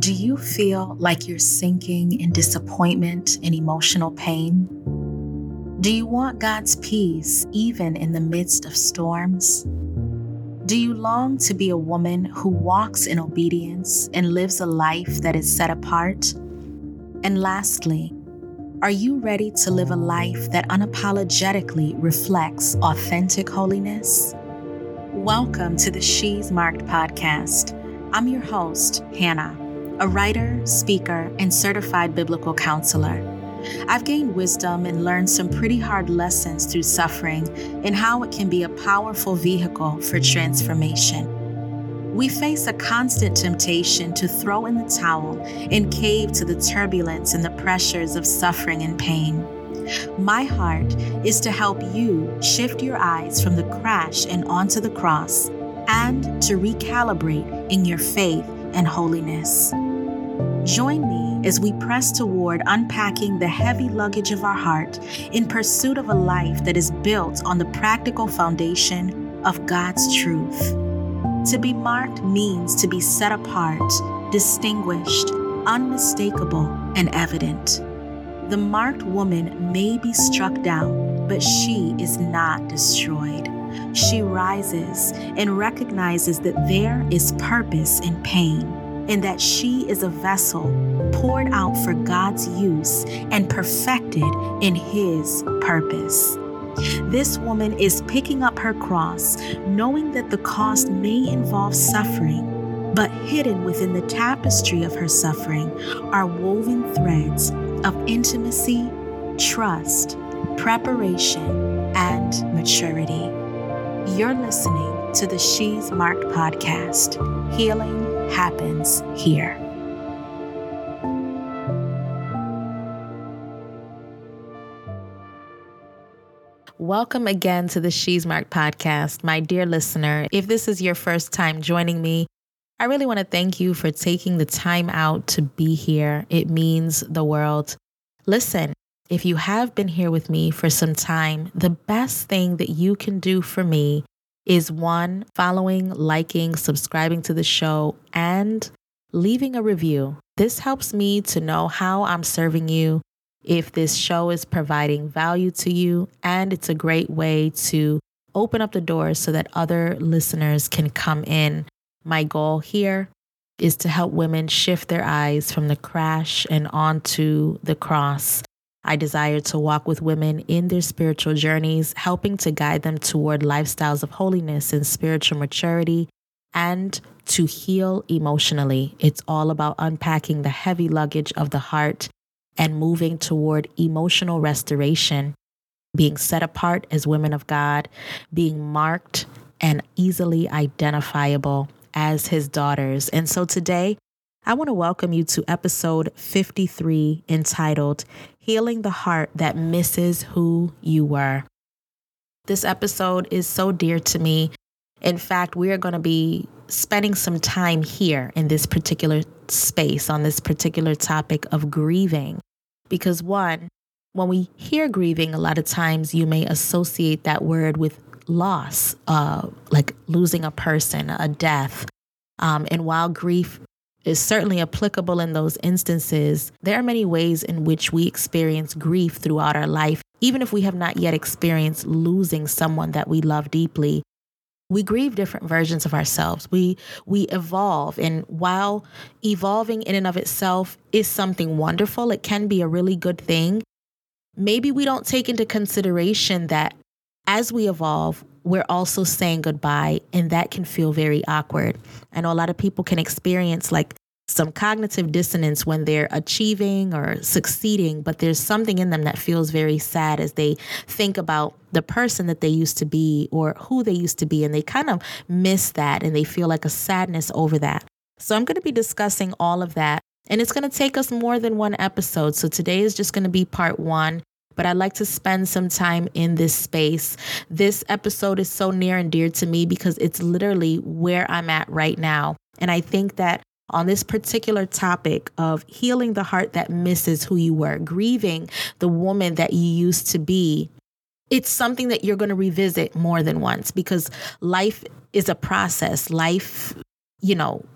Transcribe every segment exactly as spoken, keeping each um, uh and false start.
Do you feel like you're sinking in disappointment and emotional pain? Do you want God's peace even in the midst of storms? Do you long to be a woman who walks in obedience and lives a life that is set apart? And lastly, are you ready to live a life that unapologetically reflects authentic holiness? Welcome to the She's Marked podcast. I'm your host, Hannah, a writer, speaker, and certified biblical counselor. I've gained wisdom and learned some pretty hard lessons through suffering and how it can be a powerful vehicle for transformation. We face a constant temptation to throw in the towel and cave to the turbulence and the pressures of suffering and pain. My heart is to help you shift your eyes from the crash and onto the cross and to recalibrate in your faith and holiness. Join me as we press toward unpacking the heavy luggage of our heart in pursuit of a life that is built on the practical foundation of God's truth. To be marked means to be set apart, distinguished, unmistakable, and evident. The marked woman may be struck down, but she is not destroyed. She rises and recognizes that there is purpose in pain, and that she is a vessel poured out for God's use and perfected in His purpose. This woman is picking up her cross, knowing that the cost may involve suffering, but hidden within the tapestry of her suffering are woven threads of intimacy, trust, preparation, and maturity. You're listening to the She's Marked podcast. Healing happens here. Welcome again to the She's Marked podcast. My dear listener, if this is your first time joining me, I really want to thank you for taking the time out to be here. It means the world. Listen, if you have been here with me for some time, the best thing that you can do for me is one, following, liking, subscribing to the show, and leaving a review. This helps me to know how I'm serving you, if this show is providing value to you, and it's a great way to open up the doors so that other listeners can come in. My goal here is to help women shift their eyes from the crash and onto the cross. I desire to walk with women in their spiritual journeys, helping to guide them toward lifestyles of holiness and spiritual maturity, and to heal emotionally. It's all about unpacking the heavy luggage of the heart and moving toward emotional restoration, being set apart as women of God, being marked and easily identifiable as His daughters. And so today, I want to welcome you to episode fifty-three, entitled Healing the Heart That Misses Who You Were. This episode is so dear to me. In fact, we are going to be spending some time here in this particular space on this particular topic of grieving. Because one, when we hear grieving, a lot of times you may associate that word with loss, uh, like losing a person, a death. Um, and while grief is certainly applicable in those instances, there are many ways in which we experience grief throughout our life. Even if we have not yet experienced losing someone that we love deeply, we grieve different versions of ourselves. We we evolve. And while evolving in and of itself is something wonderful, it can be a really good thing. Maybe we don't take into consideration that as we evolve, we're also saying goodbye, and that can feel very awkward. I know a lot of people can experience like some cognitive dissonance when they're achieving or succeeding, but there's something in them that feels very sad as they think about the person that they used to be or who they used to be, and they kind of miss that and they feel like a sadness over that. So I'm going to be discussing all of that, and it's going to take us more than one episode. So today is just going to be part one. But I'd like to spend some time in this space. This episode is so near and dear to me because it's literally where I'm at right now. And I think that on this particular topic of healing the heart that misses who you were, grieving the woman that you used to be, it's something that you're going to revisit more than once because life is a process. Life, you know,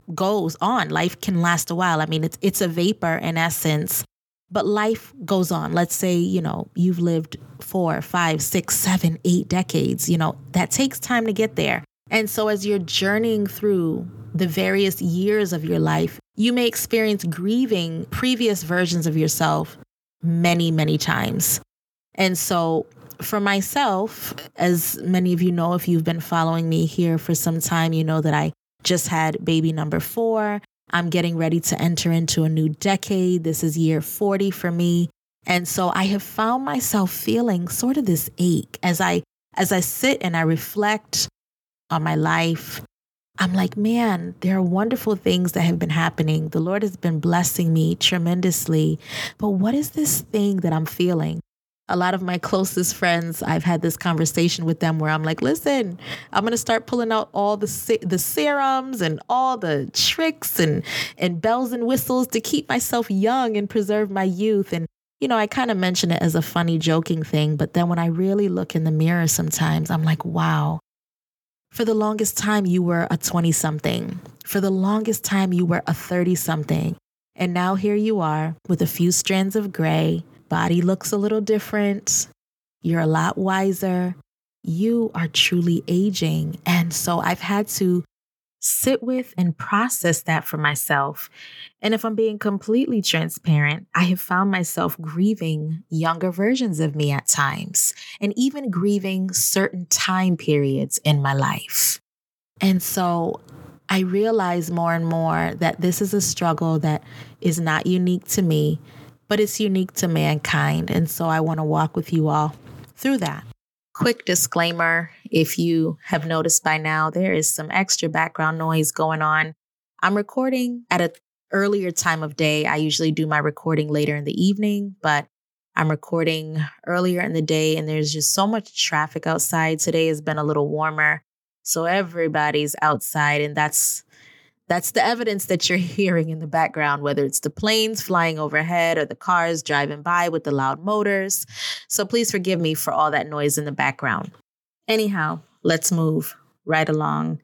goes on. Life can last a while. I mean, it's it's a vapor in essence, but life goes on. Let's say, you know, you've lived four, five, six, seven, eight decades. You know, that takes time to get there. And so as you're journeying through the various years of your life, you may experience grieving previous versions of yourself many, many times. And so for myself, as many of you know, if you've been following me here for some time, you know that I just had baby number four. I'm getting ready to enter into a new decade. This is year forty for me. And so I have found myself feeling sort of this ache as I as I sit and I reflect on my life. I'm like, man, there are wonderful things that have been happening. The Lord has been blessing me tremendously. But what is this thing that I'm feeling? A lot of my closest friends, I've had this conversation with them where I'm like, listen, I'm going to start pulling out all the se- the serums and all the tricks and, and bells and whistles to keep myself young and preserve my youth. And, you know, I kind of mention it as a funny, joking thing. But then when I really look in the mirror sometimes, I'm like, wow, for the longest time, you were a twenty-something. For the longest time, you were a thirty-something. And now here you are with a few strands of gray. Body looks a little different. You're a lot wiser. You are truly aging. And so I've had to sit with and process that for myself. And if I'm being completely transparent, I have found myself grieving younger versions of me at times, and even grieving certain time periods in my life. And so I realize more and more that this is a struggle that is not unique to me, but it's unique to mankind. And so I want to walk with you all through that. Quick disclaimer, if you have noticed by now, there is some extra background noise going on. I'm recording at an earlier time of day. I usually do my recording later in the evening, but I'm recording earlier in the day and there's just so much traffic outside. Today has been a little warmer, so everybody's outside, and that's That's the evidence that you're hearing in the background, whether it's the planes flying overhead or the cars driving by with the loud motors. So please forgive me for all that noise in the background. Anyhow, let's move right along.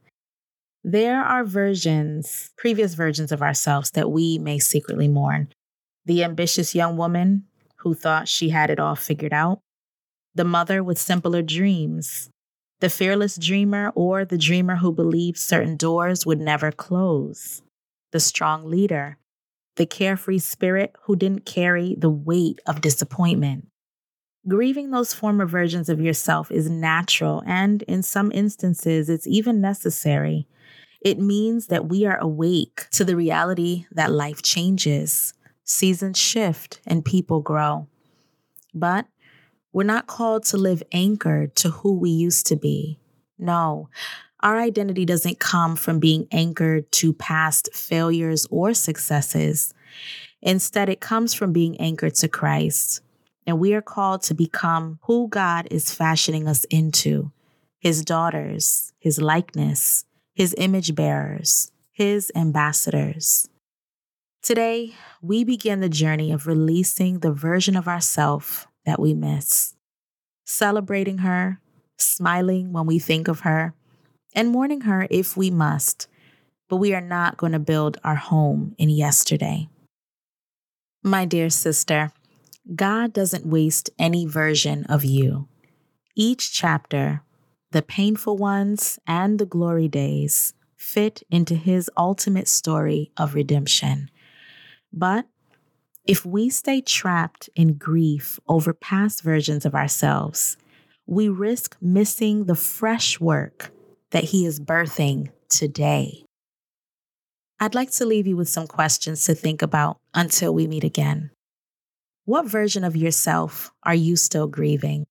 There are versions, previous versions of ourselves that we may secretly mourn. The ambitious young woman who thought she had it all figured out. The mother with simpler dreams. The fearless dreamer, or the dreamer who believed certain doors would never close. The strong leader, the carefree spirit who didn't carry the weight of disappointment. Grieving those former versions of yourself is natural, and in some instances, it's even necessary. It means that we are awake to the reality that life changes, seasons shift, and people grow. But we're not called to live anchored to who we used to be. No, our identity doesn't come from being anchored to past failures or successes. Instead, it comes from being anchored to Christ. And we are called to become who God is fashioning us into, His daughters, His likeness, His image bearers, His ambassadors. Today, we begin the journey of releasing the version of ourselves that we miss, celebrating her, smiling when we think of her, and mourning her if we must, but we are not going to build our home in yesterday. My dear sister, God doesn't waste any version of you. Each chapter, the painful ones and the glory days, fit into His ultimate story of redemption. But if we stay trapped in grief over past versions of ourselves, we risk missing the fresh work that He is birthing today. I'd like to leave you with some questions to think about until we meet again. What version of yourself are you still grieving?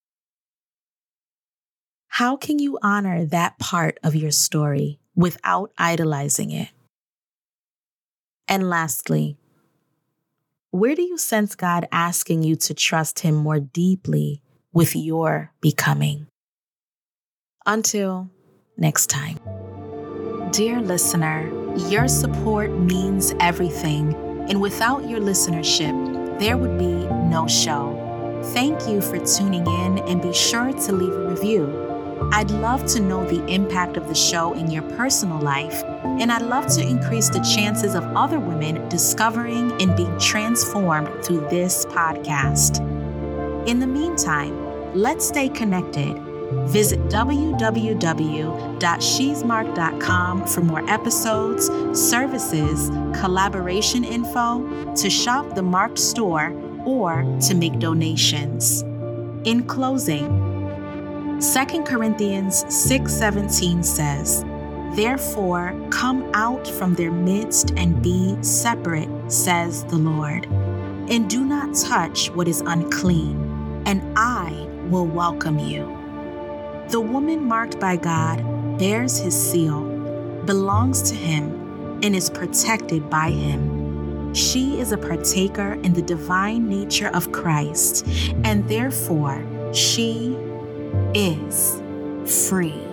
How can you honor that part of your story without idolizing it? And lastly, where do you sense God asking you to trust Him more deeply with your becoming? Until next time. Dear listener, your support means everything, and without your listenership, there would be no show. Thank you for tuning in, and be sure to leave a review. I'd love to know the impact of the show in your personal life, and I'd love to increase the chances of other women discovering and being transformed through this podcast. In the meantime, let's stay connected. Visit w w w dot she's marked dot com for more episodes, services, collaboration info, to shop the Marked store, or to make donations. In closing, Second Corinthians six seventeen says, "Therefore come out from their midst and be separate, says the Lord, and do not touch what is unclean, and I will welcome you." The woman marked by God bears his seal, belongs to him, and is protected by him. She is a partaker in the divine nature of Christ, and therefore she is free.